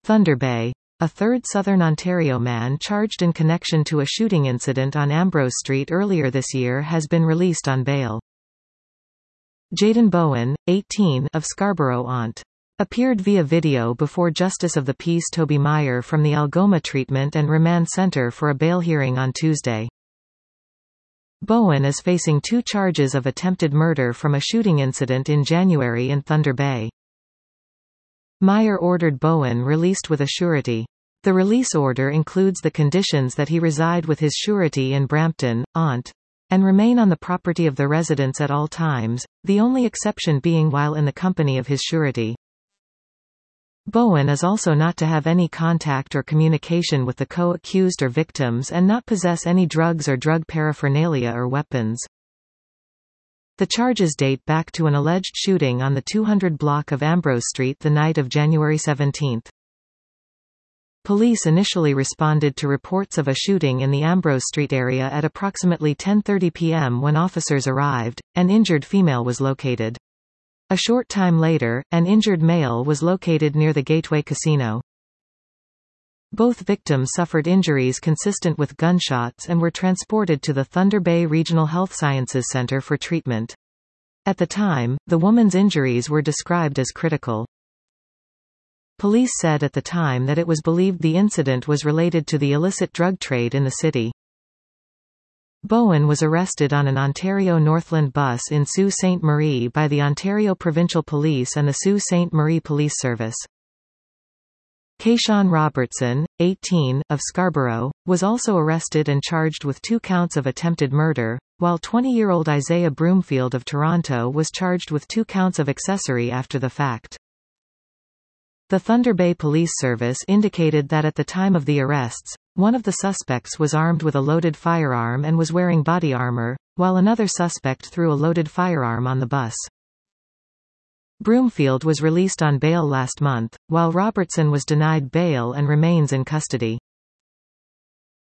Thunder Bay. A third Southern Ontario man charged in connection to a shooting incident on Ambrose Street earlier this year has been released on bail. Jayden Bowen, 18, of Scarborough Ont. Appeared via video before Justice of the Peace Toby Meyer from the Algoma Treatment and Remand Center for a bail hearing on Tuesday. Bowen is facing 2 charges of attempted murder from a shooting incident in January in Thunder Bay. Meyer ordered Bowen released with a surety. The release order includes the conditions that he reside with his surety in Brampton, Ont, and remain on the property of the residents at all times, the only exception being while in the company of his surety. Bowen is also not to have any contact or communication with the co-accused or victims and not possess any drugs or drug paraphernalia or weapons. The charges date back to an alleged shooting on the 200 block of Ambrose Street the night of January 17. Police initially responded to reports of a shooting in the Ambrose Street area at approximately 10:30 p.m. when officers arrived. An injured female was located. A short time later, an injured male was located near the Gateway Casino. Both victims suffered injuries consistent with gunshots and were transported to the Thunder Bay Regional Health Sciences Center for treatment. At the time, the woman's injuries were described as critical. Police said at the time that it was believed the incident was related to the illicit drug trade in the city. Bowen was arrested on an Ontario Northland bus in Sault Ste. Marie by the Ontario Provincial Police and the Sault Ste. Marie Police Service. Kayshawn Robertson, 18, of Scarborough, was also arrested and charged with 2 counts of attempted murder, while 20-year-old Isaiah Broomfield of Toronto was charged with 2 counts of accessory after the fact. The Thunder Bay Police Service indicated that at the time of the arrests, one of the suspects was armed with a loaded firearm and was wearing body armor, while another suspect threw a loaded firearm on the bus. Broomfield was released on bail last month, while Robertson was denied bail and remains in custody.